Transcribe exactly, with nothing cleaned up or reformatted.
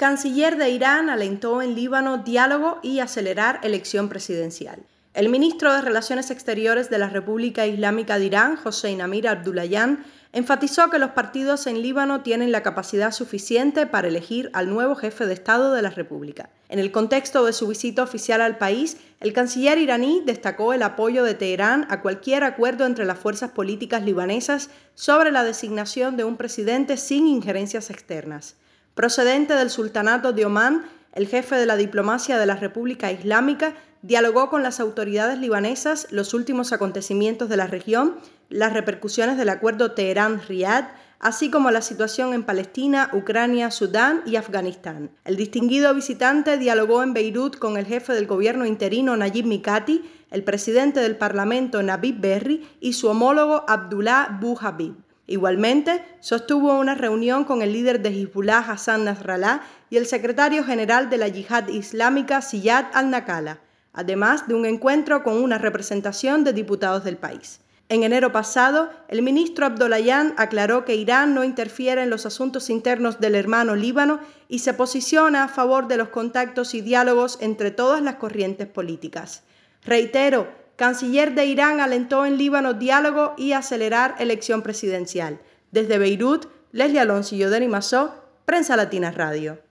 Canciller de Irán alentó en Líbano diálogo y acelerar elección presidencial. El ministro de Relaciones Exteriores de la República Islámica de Irán, Hossein Amir Abdullahian, enfatizó que los partidos en Líbano tienen la capacidad suficiente para elegir al nuevo jefe de Estado de la República. En el contexto de su visita oficial al país, el canciller iraní destacó el apoyo de Teherán a cualquier acuerdo entre las fuerzas políticas libanesas sobre la designación de un presidente sin injerencias externas. Procedente del Sultanato de Omán, el jefe de la diplomacia de la República Islámica dialogó con las autoridades libanesas los últimos acontecimientos de la región, las repercusiones del acuerdo Teherán-Riad, así como la situación en Palestina, Ucrania, Sudán y Afganistán. El distinguido visitante dialogó en Beirut con el jefe del gobierno interino Nayib Mikati, el presidente del Parlamento Nabih Berri y su homólogo Abdullah Bouhabib. Igualmente, sostuvo una reunión con el líder de Hezbollah Hassan Nasrallah y el secretario general de la Yihad Islámica Ziyad al-Naqala, además de un encuentro con una representación de diputados del país. En enero pasado, el ministro Abdullahian aclaró que Irán no interfiere en los asuntos internos del hermano Líbano y se posiciona a favor de los contactos y diálogos entre todas las corrientes políticas. Reitero, Canciller de Irán alentó en Líbano diálogo y acelerar elección presidencial. Desde Beirut, Leslie Alonso y Yoderi Massó, Prensa Latina Radio.